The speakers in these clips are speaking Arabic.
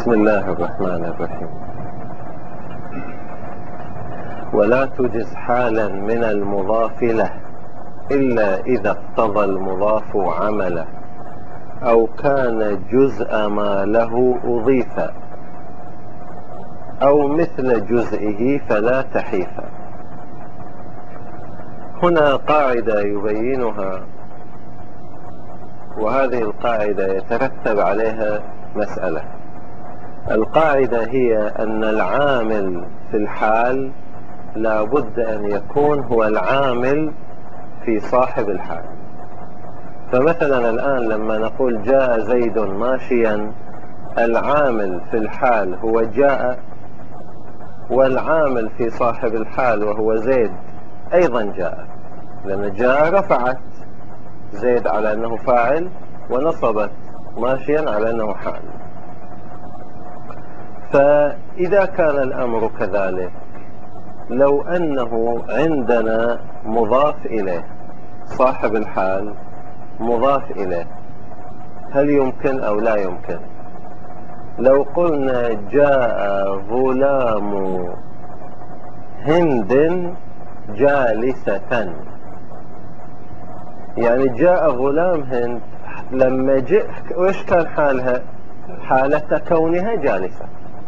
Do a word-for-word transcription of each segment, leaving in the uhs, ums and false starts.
بسم الله الرحمن الرحيم. ولا تجز حالا من المضاف له إلا إذا اقتضى المضاف عمله أو كان جزء ما له أضيف أو مثل جزئه فلا تحيف. هنا قاعدة يبينها، وهذه القاعدة يترتب عليها مسألة. القاعدة هي أن العامل في الحال لا بد أن يكون هو العامل في صاحب الحال. فمثلا الآن لما نقول جاء زيد ماشيا، العامل في الحال هو جاء، والعامل في صاحب الحال وهو زيد أيضا جاء، لأن جاء رفعت زيد على أنه فاعل ونصبت ماشيا على أنه حال. فإذا كان الأمر كذلك، لو أنه عندنا مضاف إليه صاحب الحال مضاف إليه، هل يمكن أو لا يمكن؟ لو قلنا جاء غلام هند جالسة، يعني جاء غلام هند، لما جاء وإيش كان حالها؟ حالة كونها جالسة.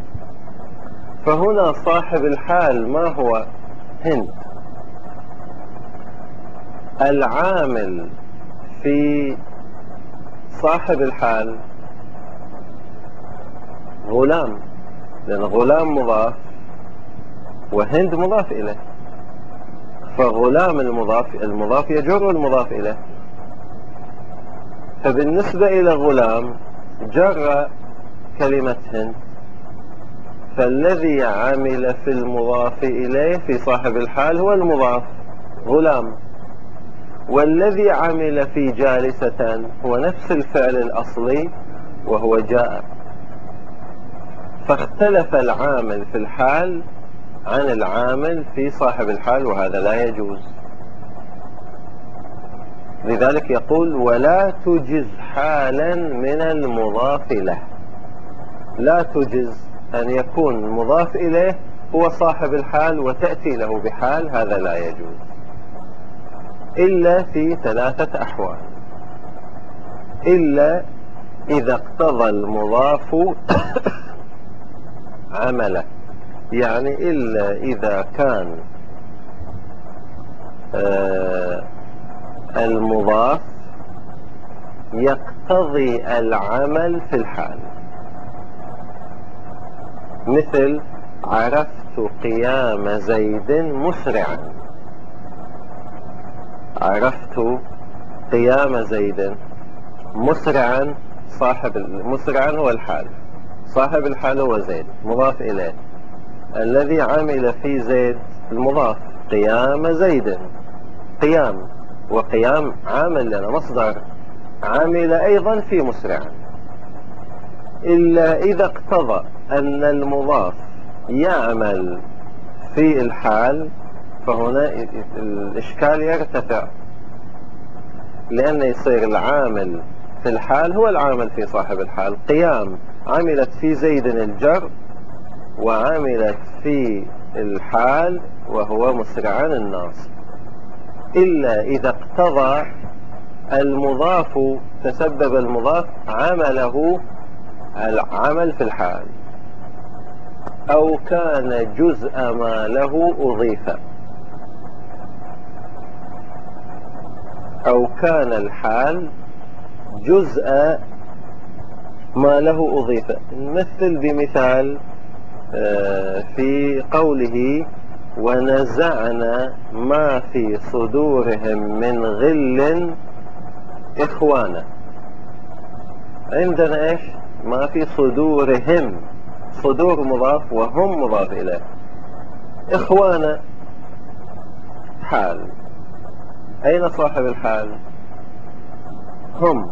فهنا صاحب الحال ما هو؟ هند. العامل في صاحب الحال غلام، لأن غلام مضاف وهند مضاف إليه، فغلام المضاف المضاف يجر المضاف إليه، فبالنسبة إلى غلام جر كلمة هند، فالذي عمل في المضاف إليه في صاحب الحال هو المضاف غلام، والذي عمل في جالسة هو نفس الفعل الأصلي وهو جاء. فاختلف العامل في الحال عن العامل في صاحب الحال، وهذا لا يجوز. لذلك يقول ولا تجز حالا من المضاف له. لا تجز أن يكون المضاف إليه هو صاحب الحال وتأتي له بحال، هذا لا يجوز إلا في ثلاثة أحوال. إلا إذا اقتضى المضاف عمله، يعني إلا إذا كان آه المضاف يقتضي العمل في الحال. مثل عرفت قيام زيد مسرعا. عرفت قيام زيد مسرعا، صاحب مسرعا هو الحال، صاحب الحال هو زيد مضاف إليه، الذي عمل في زيد المضاف قيام زيد. قيام وقيام عامل لنا مصدر، عمل أيضا في مسرعا. إلا إذا اقتضى أن المضاف يعمل في الحال، فهنا الإشكال يرتفع، لأن يصير العامل في الحال هو العامل في صاحب الحال. قيام عملت في زيد الجر، وعملت في الحال وهو مسرعا الناصب. إلا إذا اقتضى المضاف، تسبب المضاف عمله العمل في الحال، أو كان جزء ما له أضيف، أو كان الحال جزء ما له أضيف. نمثل بمثال في قوله ونزعنا ما في صدورهم من غل إخوانا. عندنا إيش؟ ما في صدورهم، صدور مضاف وهم مضاف إليه، إخوانا حال. أين صاحب الحال؟ هم.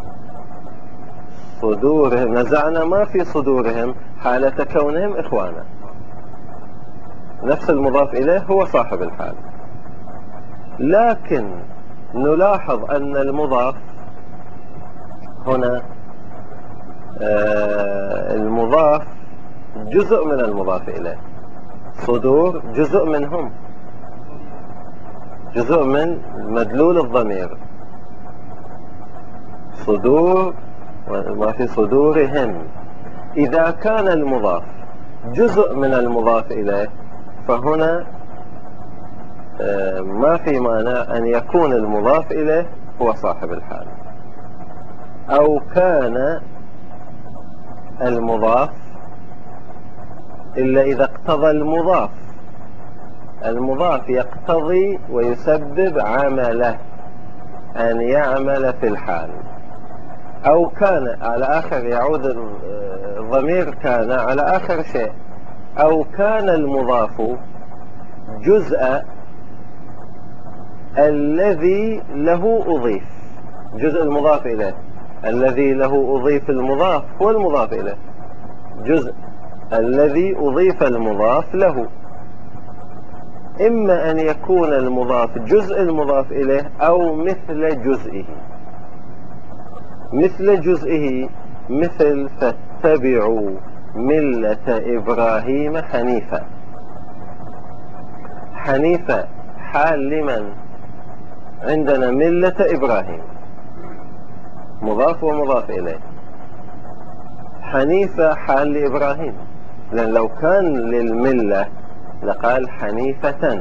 صدورهم، نزعنا ما في صدورهم حالة كونهم إخوانا، نفس المضاف إليه هو صاحب الحال. لكن نلاحظ أن المضاف هنا آه المضاف جزء من المضاف إليه، صدور جزء منهم، جزء من مدلول الضمير، صدور وما في صدورهم. إذا كان المضاف جزء من المضاف إليه فهنا ما في مانع أن يكون المضاف إليه هو صاحب الحال، أو كان المضاف إلا إذا اقتضى المضاف، المضاف يقتضي ويسبب عمله أن يعمل في الحال، أو كان على آخر، يعود الضمير كان على آخر شيء، أو كان المضاف جزء الذي له أضيف، جزء المضاف إليه الذي له أضيف المضاف هو المضاف إليه، جزء الذي أضيف المضاف له، إما أن يكون المضاف جزء المضاف إليه أو مثل جزئه. مثل جزئه مثل فاتبعوا ملة إبراهيم حنيفا. حنيفا حال لمن؟ عندنا ملة إبراهيم مضاف ومضاف إليه، حنيفة حال لإبراهيم، لأن لو كان للملة لقال حنيفة.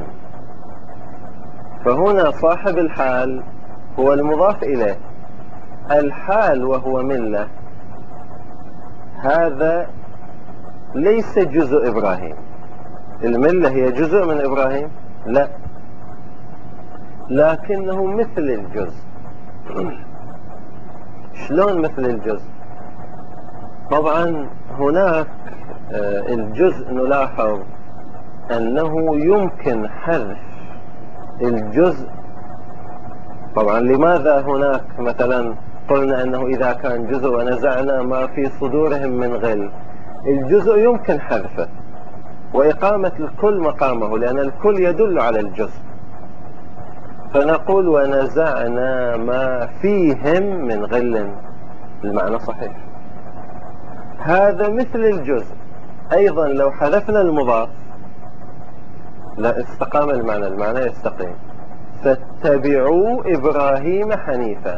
فهنا صاحب الحال هو المضاف إليه، الحال وهو ملة، هذا ليس جزء إبراهيم. الملة هي جزء من إبراهيم؟ لا، لكنه مثل الجزء. شلون مثل الجزء؟ طبعا هناك الجزء نلاحظ أنه يمكن حذف الجزء. طبعا لماذا هناك مثلا قلنا أنه إذا كان جزء ونزعنا ما في صدورهم من غل؟ الجزء يمكن حذفه وإقامة الكل مقامه، لأن الكل يدل على الجزء، فنقول ونزعنا ما فيهم من غل، المعنى صحيح. هذا مثل الجزء أيضا، لو حذفنا المضاف لا استقام المعنى، المعنى يستقيم. فاتبعوا إبراهيم حنيفا.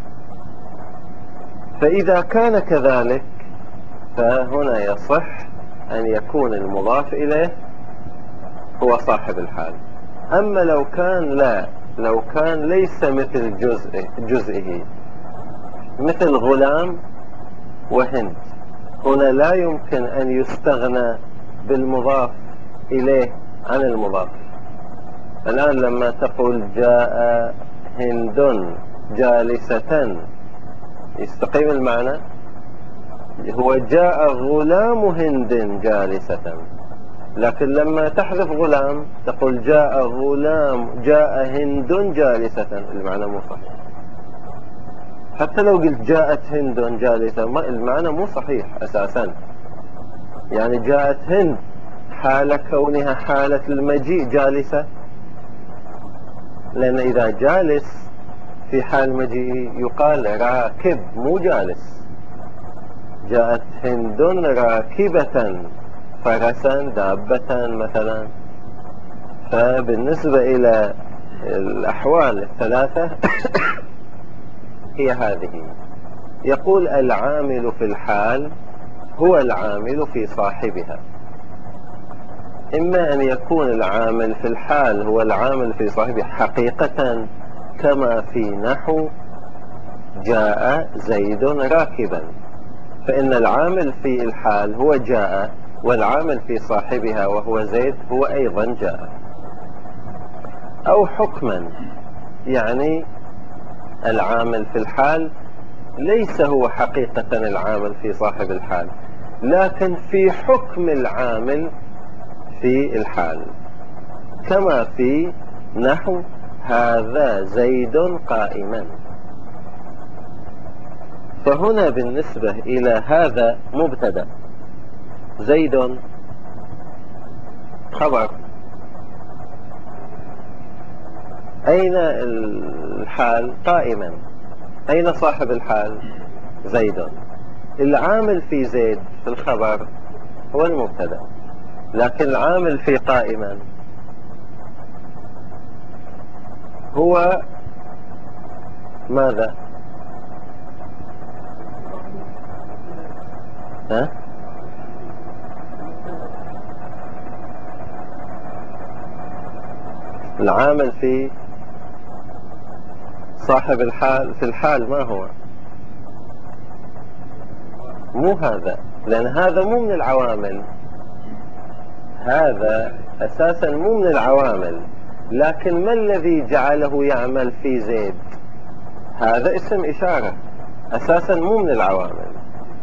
فإذا كان كذلك فهنا يصح أن يكون المضاف إليه هو صاحب الحال. أما لو كان لا، لو كان ليس مثل جزء جزئه، مثل غلام وهند، هنا لا يمكن أن يستغنى بالمضاف إليه عن المضاف. الآن لما تقول جاء هند جالسة يستقيم المعنى، هو جاء غلام هند جالسة، لكن لما تحذف غلام تقول جاء غلام جاء هند جالسة، المعنى مو صحيح. حتى لو قلت جاءت هند جالسة المعنى مو صحيح أساسا. يعني جاءت هند حال كونها حالة المجيء جالسة، لأن إذا جالس في حال مجيء يقال راكب مو جالس. جاءت هند راكبة فرسا دابة مثلا. فبالنسبة إلى الأحوال الثلاثة هي هذه. يقول العامل في الحال هو العامل في صاحبها. إما أن يكون العامل في الحال هو العامل في صاحبه حقيقة، كما في نحو جاء زيد راكبا، فإن العامل في الحال هو جاء، والعامل في صاحبها وهو زيد هو أيضا جاء. أو حكما، يعني العامل في الحال ليس هو حقيقة العامل في صاحب الحال، لكن في حكم العامل في الحال، كما في نحو هذا زيد قائما. فهنا بالنسبة إلى هذا مبتدأ، زيد خبر. أين الحال؟ قائما. أين صاحب الحال؟ زيد. العامل في زيد في الخبر هو المبتدأ، لكن العامل في قائما هو ماذا؟ ها؟ العامل في صاحب الحال في الحال ما هو؟ مو هذا، لأن هذا مو من العوامل، هذا أساسا مو من العوامل، لكن ما الذي جعله يعمل في زيد؟ هذا اسم إشارة، أساسا مو من العوامل،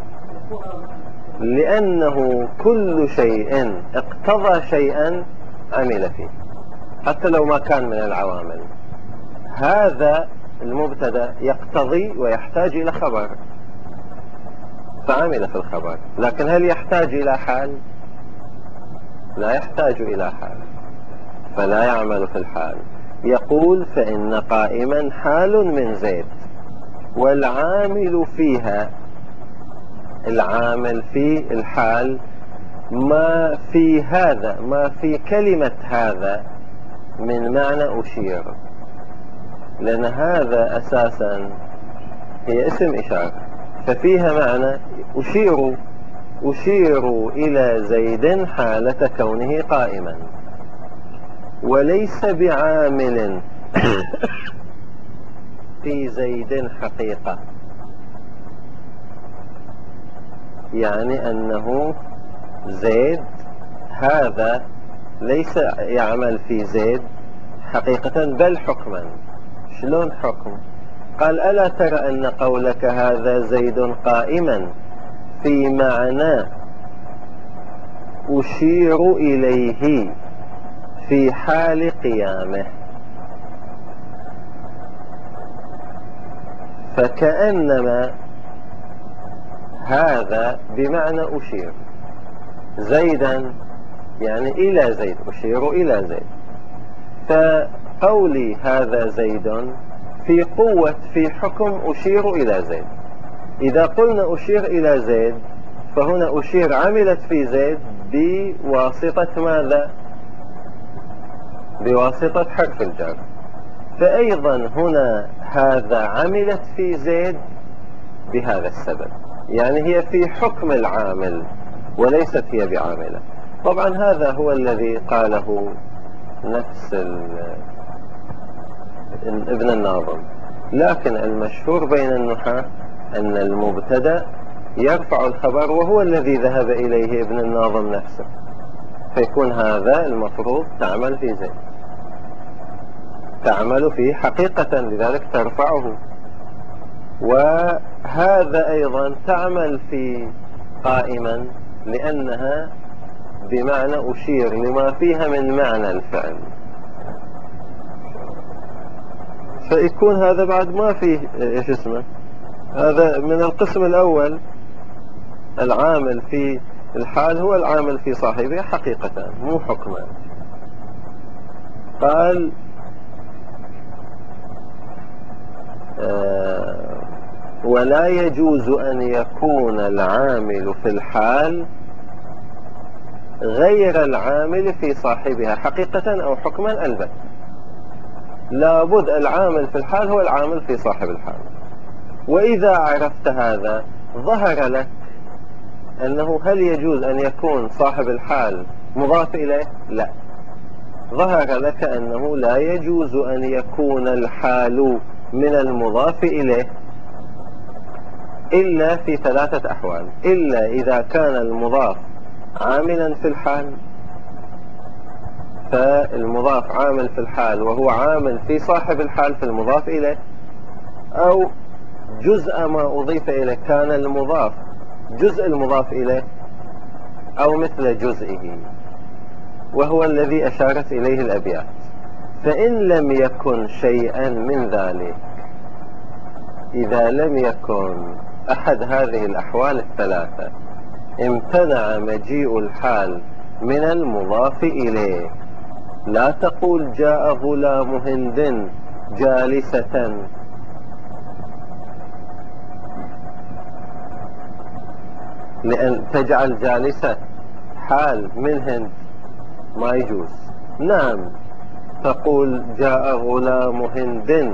لأنه كل شيء اقتضى شيئا عمل فيه حتى لو ما كان من العوامل. هذا المبتدأ يقتضي ويحتاج إلى خبر فعمل في الخبر، لكن هل يحتاج إلى حال؟ لا يحتاج إلى حال، فلا يعمل في الحال. يقول فإن قائما حال من زيد، والعامل فيها، العامل في الحال ما في هذا، ما في كلمة هذا من معنى أشير، لأن هذا أساسا هي اسم إشارة، ففيها معنى أشير، أشير إلى زيد حالة كونه قائما، وليس بعامل في زيد حقيقة، يعني أنه زيد هذا ليس يعمل في زيد حقيقة بل حكما. شلون حكم؟ قال ألا ترى أن قولك هذا زيد قائما في معنى أشير إليه في حال قيامه، فكأنما هذا بمعنى أشير زيدا، يعني إلى زيد، أشير إلى زيد، فقولي هذا زيد في قوة في حكم أشير إلى زيد. إذا قلنا أشير إلى زيد فهنا أشير عملت في زيد بواسطة ماذا؟ بواسطة حرف الجر، فأيضا هنا هذا عملت في زيد بهذا السبب، يعني هي في حكم العامل وليست هي بعاملة. طبعا هذا هو الذي قاله نفس ابن الناظم، لكن المشهور بين النحاة أن المبتدأ يرفع الخبر، وهو الذي ذهب إليه ابن الناظم نفسه، فيكون هذا المفروض تعمل في زيد، تعمل فيه حقيقة، لذلك ترفعه. وهذا أيضا تعمل في قائما لأنها بمعنى أشير لما فيها من معنى الفعل، فيكون هذا بعد ما فيه ايش اسمه، هذا من القسم الأول، العامل في الحال هو العامل في صاحبه حقيقة مو حكما. قال آه ولا يجوز أن يكون العامل في الحال غير العامل في صاحبها حقيقة أو حكما البتة، لابد العامل في الحال هو العامل في صاحب الحال. وإذا عرفت هذا ظهر لك أنه هل يجوز أن يكون صاحب الحال مضاف إليه؟ لا، ظهر لك أنه لا يجوز أن يكون الحال من المضاف إليه إلا في ثلاثة أحوال: إلا إذا كان المضاف عاملا في الحال، فالمضاف عامل في الحال وهو عامل في صاحب الحال في المضاف إليه، أو جزء ما أضيف إليه كان المضاف جزء المضاف إليه، أو مثل جزئه، وهو الذي أشارت إليه الأبيات. فإن لم يكن شيئا من ذلك، إذا لم يكن أحد هذه الأحوال الثلاثة، امتنع مجيء الحال من المضاف إليه. لا تقول جاء غلام هند جالسة، لأن تجعل جالسة الحال من هند ما يجوز. نعم، تقول جاء غلام هند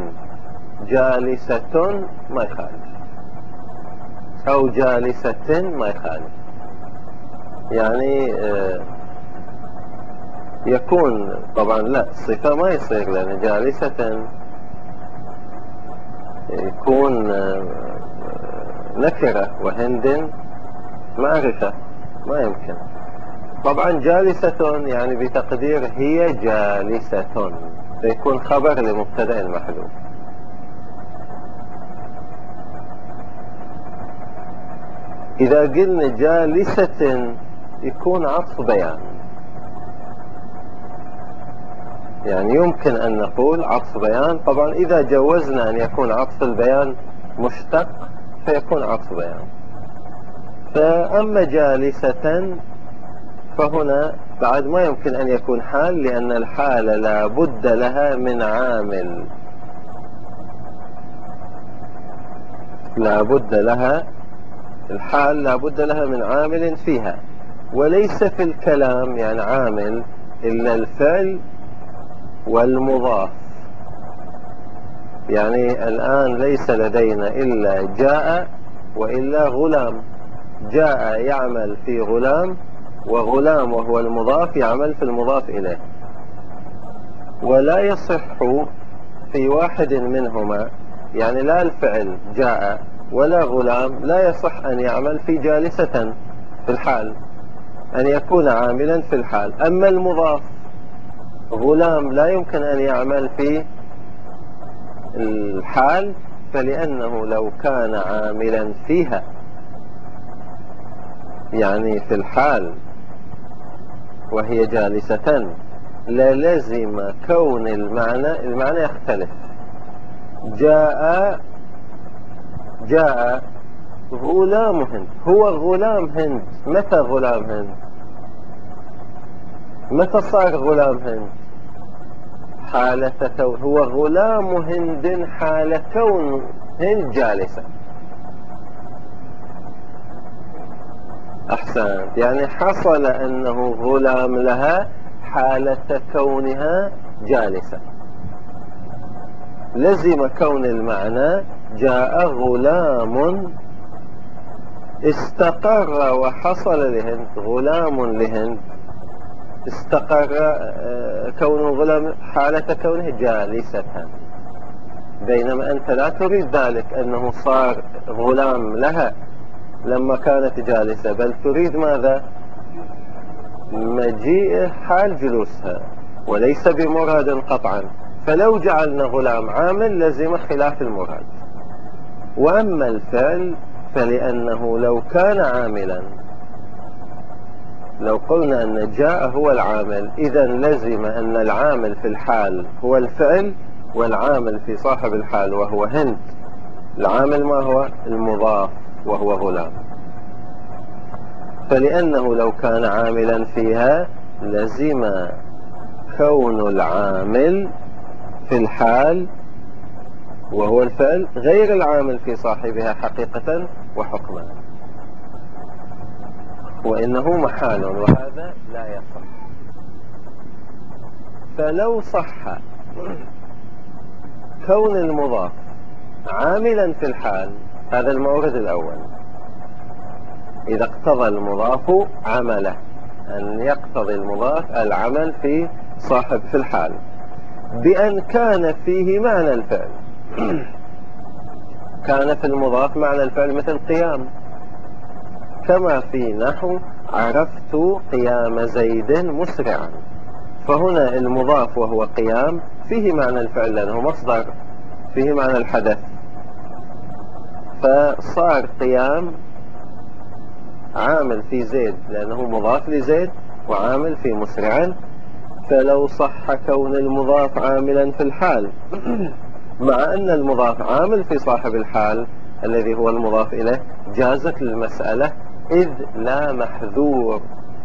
جالسة ما يخالف، أو جالسة ما يخالف. يعني يكون طبعا لا، الصفة ما يصير، لأن جالسة يكون نكرة وهند معرفة، ما يمكن. طبعا جالسة يعني بتقدير هي جالسة، فيكون خبر لمبتدأ محذوف. إذا قلنا جالسة يكون عطف بيان، يعني يمكن أن نقول عطف بيان. طبعا إذا جوزنا أن يكون عطف البيان مشتق فيكون عطف بيان. فأما جالسة فهنا بعد ما يمكن أن يكون حال، لأن الحال لا بد لها من عامل، لا بد لها، الحال لا بد لها من عامل فيها، وليس في الكلام يعني عامل إلا الفعل والمضاف. يعني الآن ليس لدينا إلا جاء وإلا غلام. جاء يعمل في غلام، وغلام وهو المضاف يعمل في المضاف إليه، ولا يصح في واحد منهما، يعني لا الفعل جاء ولا غلام لا يصح أن يعمل في جالسة في الحال، أن يكون عاملا في الحال. أما المضاف غلام لا يمكن أن يعمل في الحال، فلأنه لو كان عاملا فيها يعني في الحال وهي جالسة للزم كون المعنى المعنى يختلف. جاء جاء غلام هند، هو غلام هند. متى غلام هند؟ متى صار غلام هند؟ حالة كون، هو غلام هند حال كون هند جالسة. أحسنت، يعني حصل أنه غلام لها حالة كونها جالسة. لزم كون المعنى جاء غلام استقر وحصل لهند، غلام لهند استقر كونه غلام حالة كونه جالسة، بينما أنت لا تريد ذلك أنه صار غلام لها لما كانت جالسة، بل تريد ماذا؟ مجيء حال جلوسها، وليس بمراد قطعا. فلو جعلنا غلام عامل لزم خلاف المراد. وأما الفعل فلأنه لو كان عاملا، لو قلنا أن جاء هو العامل، إذا لزم أن العامل في الحال هو الفعل، والعامل في صاحب الحال وهو هند العامل ما هو؟ المضاف وهو غلام. فلأنه لو كان عاملا فيها لزم كون العامل في الحال وهو الفعل غير العامل في صاحبها حقيقة وحكما، وإنه محال، وهذا لا يصح. فلو صح كون المضاف عاملا في الحال، هذا المورد الأول، إذا اقتضى المضاف عمله، أن يقتضي المضاف العمل في صاحب في الحال، بأن كان فيه معنى الفعل. كان في المضاف معنى الفعل مثل قيام، كما في نحو عرفت قيام زيد مسرعا. فهنا المضاف وهو قيام فيه معنى الفعل لأنه مصدر، فيه معنى الحدث، فصار قيام عامل في زيد لأنه مضاف لزيد، وعامل في مسرعا. فلو صح كون المضاف عاملا في الحال مع أن المضاف عامل في صاحب الحال الذي هو المضاف إليه، جازت المسألة، إذ لا محذور.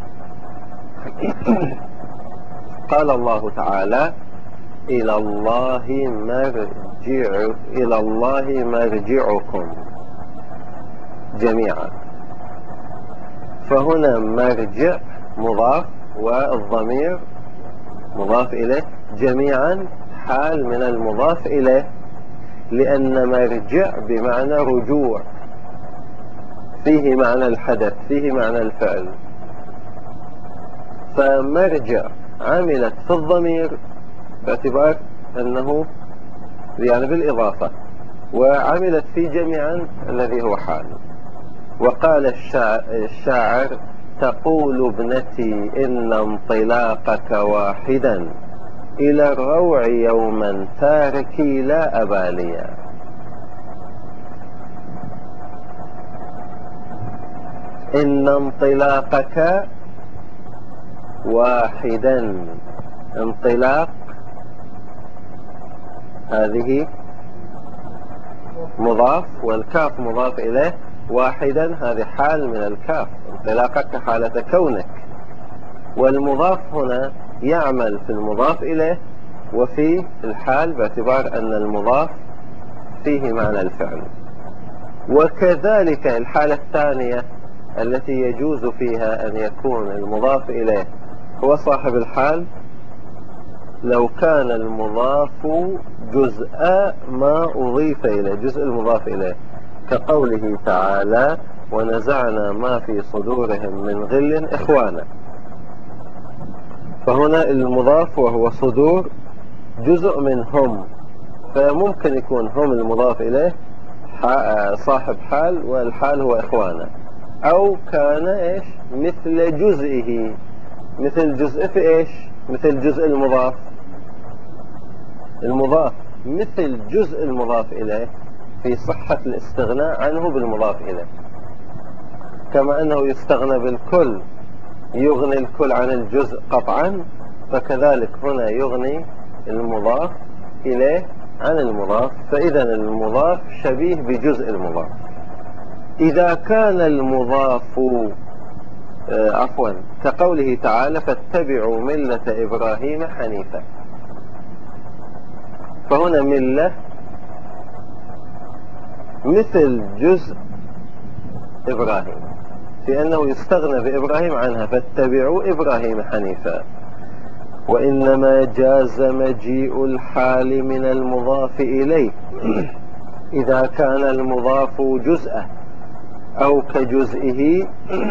قال الله تعالى إلى الله مرجع إلى الله مرجعكم جميعا. فهنا مرجع مضاف والضمير مضاف إليه جميعا حال من المضاف إليه، لأن مرجع بمعنى رجوع، فيه معنى الحدث، فيه معنى الفعل. فمرجع عملت في الضمير باعتبار أنه يعني بالإضافة، وعملت في جميعا الذي هو حال. وقال الشاعر تقول ابنتي إن انطلاقك واحدا إلى الروع يوما تاركي لا أباليا. إن انطلاقك واحدا، انطلاق هذه مضاف والكاف مضاف إليه، واحدا هذه حال من الكاف، انطلاقك حالة كونك. والمضاف هنا يعمل في المضاف إليه وفي الحال باعتبار أن المضاف فيه معنى الفعل. وكذلك الحالة الثانية التي يجوز فيها أن يكون المضاف إليه هو صاحب الحال لو كان المضاف جزء ما أضيف إليه، جزء المضاف إليه، كقوله تعالى ونزعنا ما في صدورهم من غل إخوانا. فهنا المضاف وهو صدور جزء منهم، فممكن يكون هم المضاف إليه صاحب حال والحال هو إخوانا، أو كان إيش مثل جزئه، مثل جزء في إيش، مثل جزء المضاف، المضاف مثل جزء المضاف إليه في صحة الاستغناء عنه بالمضاف إليه، كما أنه يستغنى بالكل يغني الكل عن الجزء قطعا، فكذلك هنا يغني المضاف إليه عن المضاف. فإذا المضاف شبيه بجزء المضاف. إذا كان المضاف آه عفوا كقوله تعالى فاتبعوا ملة إبراهيم حنيفا، فهنا ملة مثل جزء إبراهيم في أنه يستغنى بإبراهيم عنها، فاتبعوا إبراهيم حنيفا. وإنما جاز مجيء الحال من المضاف إليه إذا كان المضاف جزءه أو كجزئه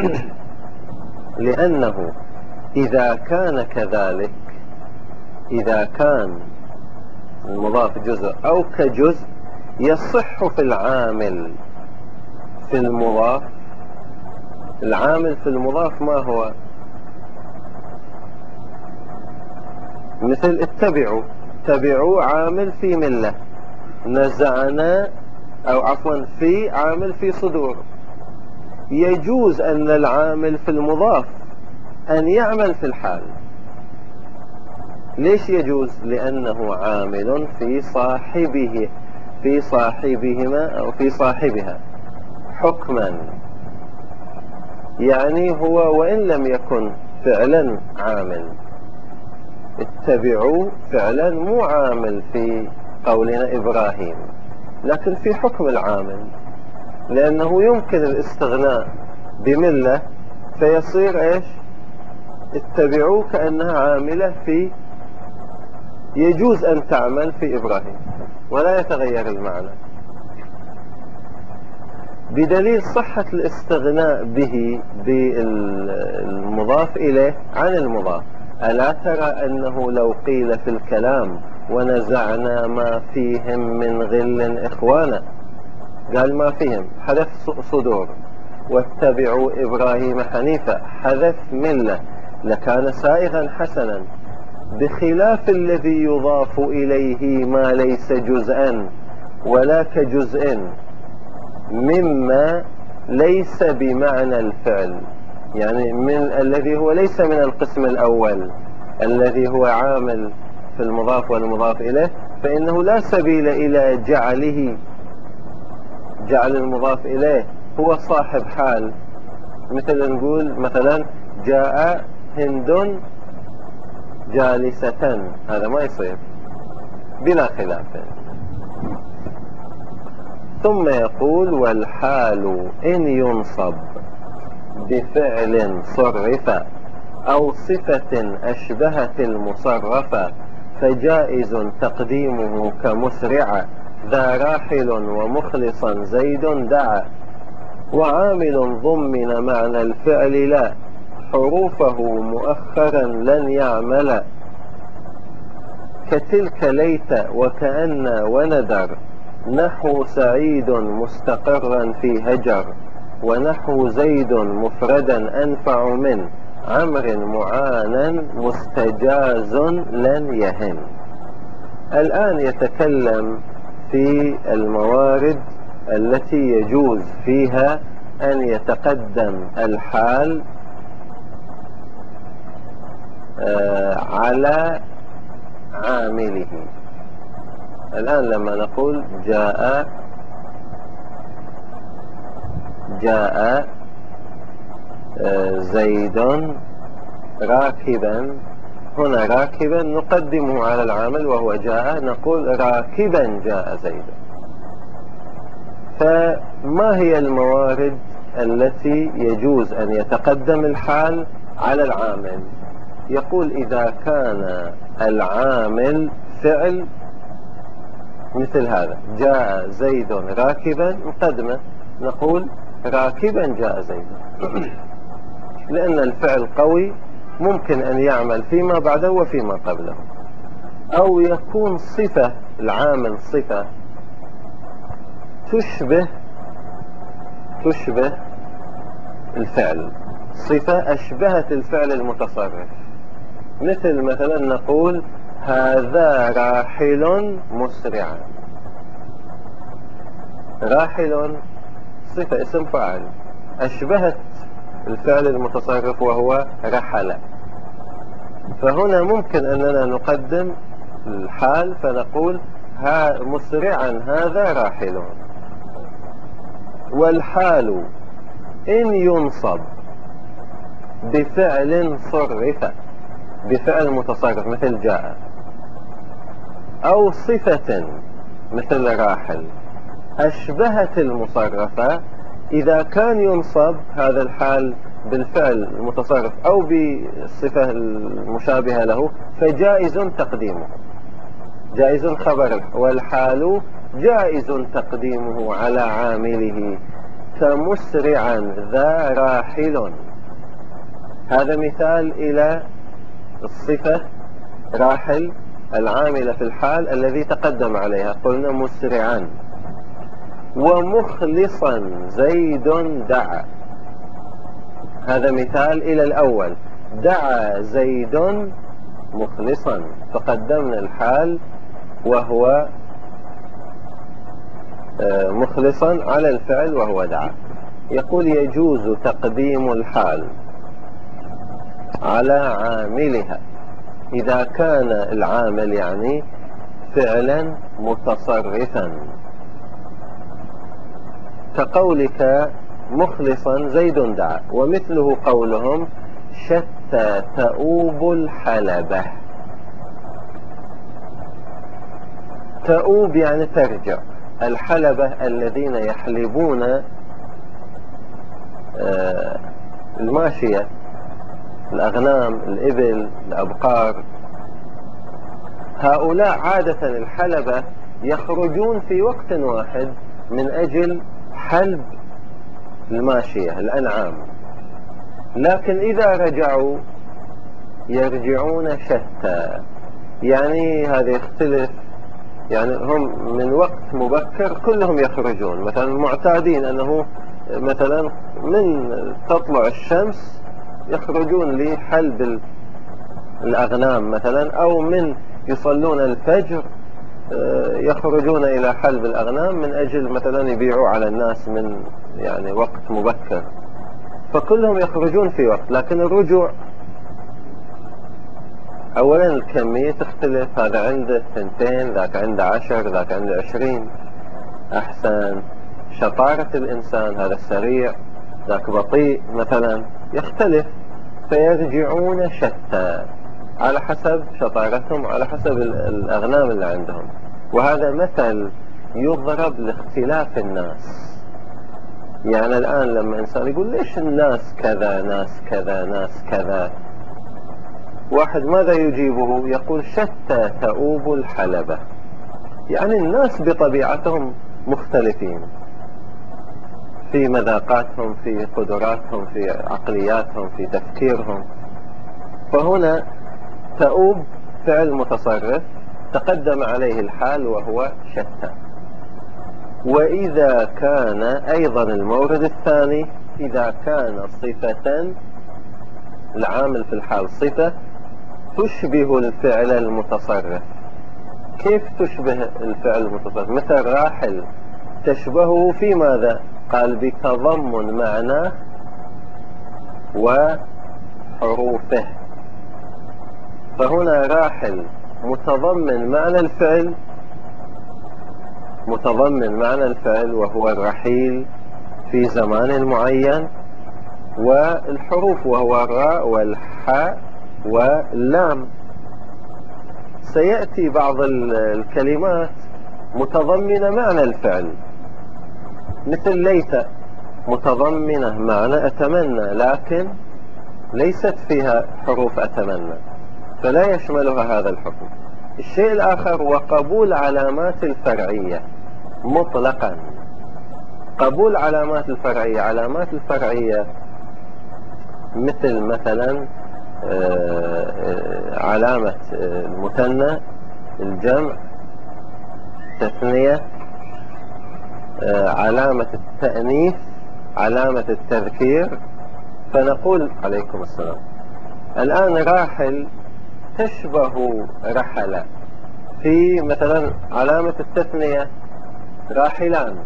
لأنه إذا كان كذلك، إذا كان المضاف جزء أو كجزء يصح في العامل في المضاف. العامل في المضاف ما هو؟ مثل اتبعوا، اتبعوا عامل في ملة، نزعنا أو عفوا في عامل في صدور. يجوز أن العامل في المضاف أن يعمل في الحال. ليش يجوز؟ لأنه عامل في صاحبه، في صاحبهما أو في صاحبها حكما، يعني هو وإن لم يكن فعلا عامل. اتبعوا فعلا مو عامل في قولنا إبراهيم، لكن في حكم العامل، لأنه يمكن الاستغناء بملة فيصير إيش؟ اتبعوا كأنها عاملة في، يجوز أن تعمل في إبراهيم ولا يتغير المعنى، بدليل صحة الاستغناء به بالمضاف إليه عن المضاف. ألا ترى أنه لو قيل في الكلام ونزعنا ما فيهم من غل إخوانا، قال ما فيهم حذف صدور، واتبعوا إبراهيم حنيفا حذف ملة، لكان سائغا حسنا، بخلاف الذي يضاف إليه ما ليس جزءا ولا كجزء مما ليس بمعنى الفعل، يعني من الذي هو ليس من القسم الأول الذي هو عامل في المضاف والمضاف إليه، فإنه لا سبيل إلى جعله، جعل المضاف إليه هو صاحب حال. مثل نقول مثلا جاء هند جالسة، هذا ما يصير بلا خلاف. ثم يقول والحال إن ينصب بفعل صرف أو صفة أشبهت المصرفة فجائز تقديمه كمسرع ذا راحل ومخلصا زيد دعا. وعامل ضمن معنى الفعل لا حروفه مؤخرا لن يعمل كتلك ليت وكأن وندر نحو سعيد مستقرا في هجر ونحو زيد مفردا أنفع من عمر معانا مستجاز لن يهن. الآن يتكلم في الموارد التي يجوز فيها أن يتقدم الحال على عامله. الآن لما نقول جاء جاء زيد راكبا، هنا راكبا نقدمه على العامل وهو جاء، نقول راكبا جاء زيد. فما هي الموارد التي يجوز أن يتقدم الحال على العامل؟ يقول إذا كان العامل فعل مثل هذا جاء زيد راكبا نقدمه نقول راكبا جاء زيد لأن الفعل قوي ممكن أن يعمل فيما بعده وفيما قبله. أو يكون صفة العامل صفة تشبه تشبه الفعل، صفة أشبهت الفعل المتصرف، مثل مثلا نقول هذا راحل مسرعا. راحل صفة اسم فاعل أشبهت الفعل المتصرف وهو رحل، فهنا ممكن أننا نقدم الحال فنقول ها مسرعا هذا راحل. والحال إن ينصب بفعل صرف، بفعل متصرف مثل جاء، أو صفة مثل راحل أشبهت المصرفة، إذا كان ينصب هذا الحال بالفعل المتصرف أو بالصفة المشابهة له فجائز تقديمه، جائز خبر. والحال جائز تقديمه على عامله كمسرعا ذا راحل. هذا مثال إلى الصفة راحل العاملة في الحال الذي تقدم عليها، قلنا مسرعا. ومخلصا زيد دعا، هذا مثال إلى الأول، دعا زيد مخلصا، فقدمنا الحال وهو مخلصا على الفعل وهو دعا. يقول يجوز تقديم الحال على عاملها إذا كان العامل يعني فعلا متصرفا، كقولك مخلصا زيد دعا، ومثله قولهم شتى تؤوب الحلبة. تؤوب يعني ترجع، الحلبة الذين يحلبون الماشية، الأغنام، الإبل، الأبقار، هؤلاء عادة الحلبة يخرجون في وقت واحد من أجل حلب الماشية الأنعام، لكن إذا رجعوا يرجعون شتى، يعني هذا يختلف، يعني هم من وقت مبكر كلهم يخرجون، مثلا معتادين أنه مثلا من تطلع الشمس يخرجون لحلب الأغنام مثلا، أو من يصلون الفجر يخرجون إلى حلب الأغنام من أجل مثلا يبيعوا على الناس من يعني وقت مبكر، فكلهم يخرجون في وقت، لكن الرجوع أولا الكمية تختلف، هذا عنده ثنتين ذاك عنده عشر ذاك عنده عشرين، أحسن شطارة الإنسان، هذا سريع ذاك بطيء مثلا، يختلف، فيرجعون شتى على حسب شطارتهم، على حسب الأغنام اللي عندهم. وهذا مثل يضرب لاختلاف الناس. يعني الآن لما إنسان يقول ليش الناس كذا ناس كذا ناس كذا، واحد ماذا يجيبه؟ يقول شتى تؤوب الحلبة. يعني الناس بطبيعتهم مختلفين في مذاقاتهم، في قدراتهم، في عقلياتهم، في تفكيرهم. فهنا تؤوب فعل متصرف تقدم عليه الحال وهو شتى. وإذا كان أيضا المورد الثاني، إذا كان صفة، العامل في الحال صفة تشبه الفعل المتصرف. كيف تشبه الفعل المتصرف؟ مثل راحل تشبهه في ماذا؟ قال بتضمن معناه وحروفه. فهنا راحل متضمن معنى الفعل، متضمن معنى الفعل وهو الرحيل في زمان معين، والحروف وهو الراء والحاء واللام. سيأتي بعض الكلمات متضمنة معنى الفعل، مثل ليت متضمنة معنى أتمنى، لكن ليست فيها حروف أتمنى، فلا يشملها هذا الحكم. الشيء الآخر وقبول علامات الفرعية مطلقا. قبول علامات الفرعية، علامات الفرعية مثل مثلا علامة المثنى، الجمع، التثنية، علامة التأنيث، علامة التذكير. فنقول عليكم السلام، الآن راحل تشبه رحلة في مثلا علامة التثنية راحلان،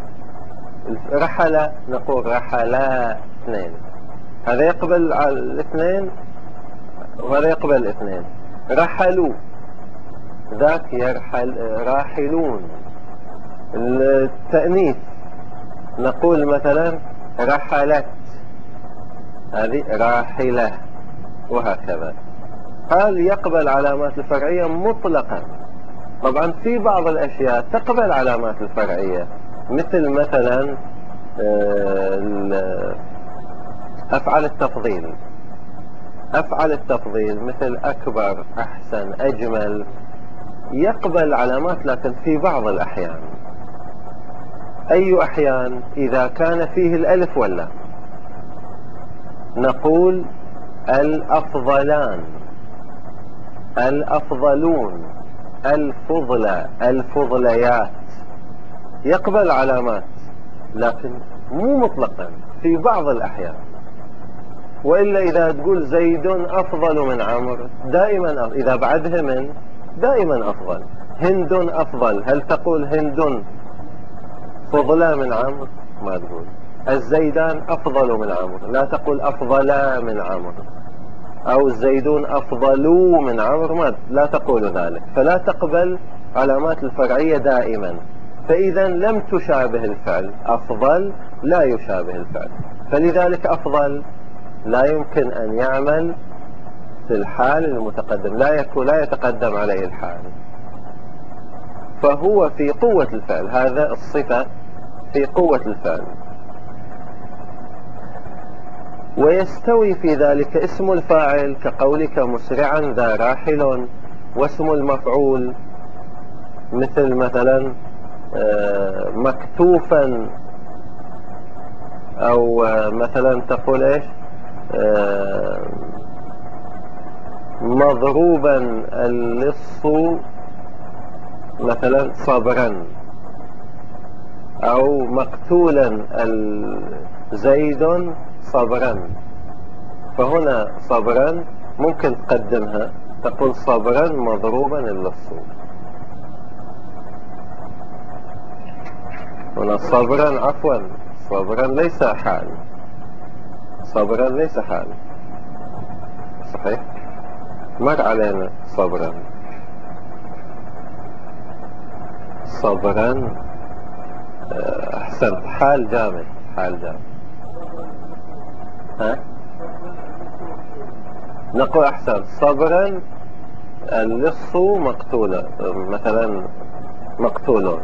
رحلة نقول رحلا اثنين، هذا يقبل الاثنين وهذا يقبل الاثنين. رحلوا ذاك يرحل راحلون. التأنيث نقول مثلا رحلت، هذه راحلة، وهكذا. هل يقبل علامات الفرعية مطلقا؟ طبعا في بعض الأشياء تقبل علامات الفرعية، مثل مثلا أفعال التفضيل. أفعال التفضيل مثل أكبر، أحسن، أجمل، يقبل علامات لكن في بعض الأحيان. أي أحيان؟ إذا كان فيه الألف واللام. نقول الأفضلان، الأفضلون، الفضلى، الفضليات، يقبل علامات لكن مو مطلقا، في بعض الأحيان. وإلا إذا تقول زيد أفضل من عمرو، دائما أفضل. إذا بعدها من، دائما أفضل. هند أفضل، هل تقول هند فضلا من عمرو؟ ما تقول. الزيدان أفضل من عمرو، لا تقول أفضلا من عمرو. أو الزيدون أفضلوا من عمرو، ما لا تقول ذلك. فلا تقبل علامات الفرعية دائما. فإذا لم تشابه الفعل. أفضل لا يشابه الفعل، فلذلك أفضل لا يمكن أن يعمل في الحال المتقدم، لا يكون لا يتقدم عليه الحال، فهو في قوة الفعل. هذا الصفة في قوة الفعل. ويستوي في ذلك اسم الفاعل كقولك مسرعا ذا راحل، واسم المفعول مثل مثلا مكتوفا، أو مثلا تقول إيش مضروبا اللص مثلا صبرا، أو مقتولا زيد صبرا. فهنا صبرا ممكن تقدمها، تقول صبرا مضروبا اللص. هنا صبرا، عفوا، صبرا ليس حال، صبرا ليس حال، صحيح، مر علينا صبرا. صبرا أحسنت، حال جامد، حال جامد. ها؟ نقول أحسن صبرا اللص مقتولا، مثلا مقتولون.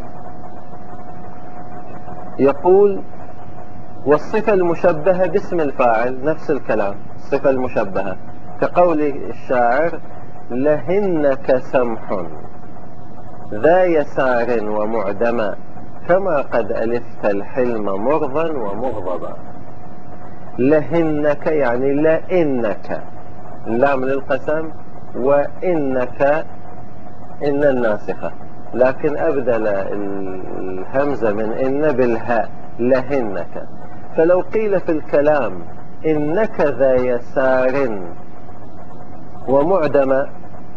يقول والصفة المشبهة باسم الفاعل نفس الكلام، الصفة المشبهة كقول الشاعر: لهنك سمح ذا يسار ومعدما، كما قد ألفت الحلم مرضا ومغضبا. لهنك يعني لإنك، اللام للقسم، وإنك إن الناسخة، لكن أبدل الهمزة من إن بالهاء، لهنك. فلو قيل في الكلام: إنك ذا يسار ومعدم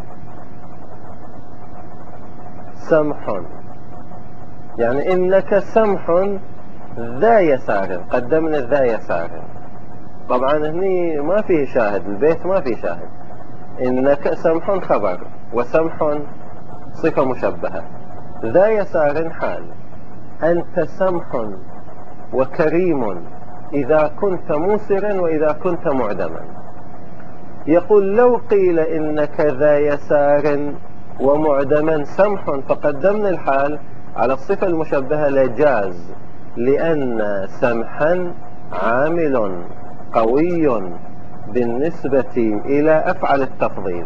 سمح، يعني إنك سمح ذا يسار، قدمنا ذا يسار. طبعا هني ما فيه شاهد، البيت ما فيه شاهد. إنك سمح خبر، وسمح صفة مشبهة، ذا يسار حال. أنت سمح وكريم إذا كنت موسرا وإذا كنت معدما. يقول: لو قيل إنك ذا يسار ومعدما سمح، فقدمنا الحال على الصفة المشبهة لجاز، لأن سمحا عامل قوي بالنسبة إلى أفعل التفضيل،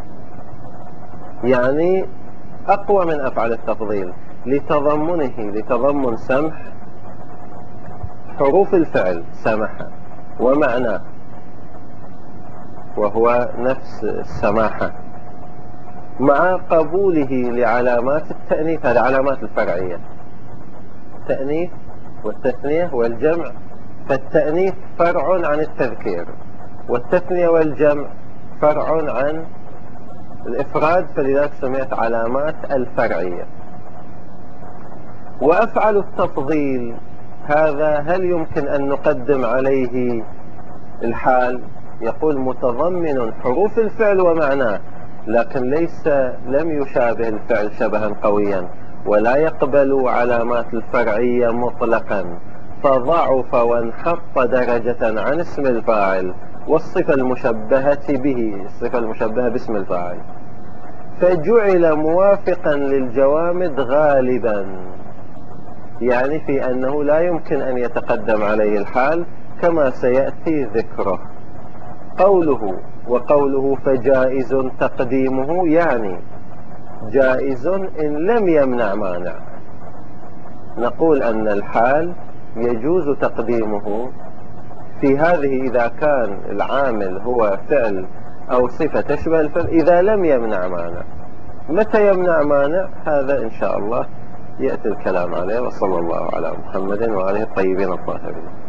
يعني أقوى من أفعل التفضيل لتضمنه، لتضمن سمح حروف الفعل سمح ومعناه، وهو نفس السماحة، مع قبوله لعلامات التأنيث، هذه علامات الفرعية: التأنيث والتثنية والجمع. فالتأنيث فرع عن التذكير، والتثنية والجمع فرع عن الإفراد، فلذلك سميت علامات الفرعية. وأفعل التفضيل هذا هل يمكن أن نقدم عليه الحال؟ يقول: متضمن حروف الفعل ومعناه، لكن ليس لم يشابه الفعل شبها قويا، ولا يقبل علامات الفرعية مطلقا، فضعف وانحط درجة عن اسم الفاعل والصفة المشبهة به، الصفة المشبهة باسم الفاعل، فجعل موافقا للجوامد غالبا، يعني في أنه لا يمكن أن يتقدم عليه الحال كما سيأتي ذكره. قوله وقوله فجائز تقديمه، يعني جائز إن لم يمنع مانع. نقول أن الحال يجوز تقديمه في هذه إذا كان العامل هو فعل أو صفة تشبه الفعل، إذا لم يمنع مانع. متى يمنع مانع؟ هذا إن شاء الله يأتي الكلام عليه. وصلى الله على محمد وآله الطيبين الطاهرين.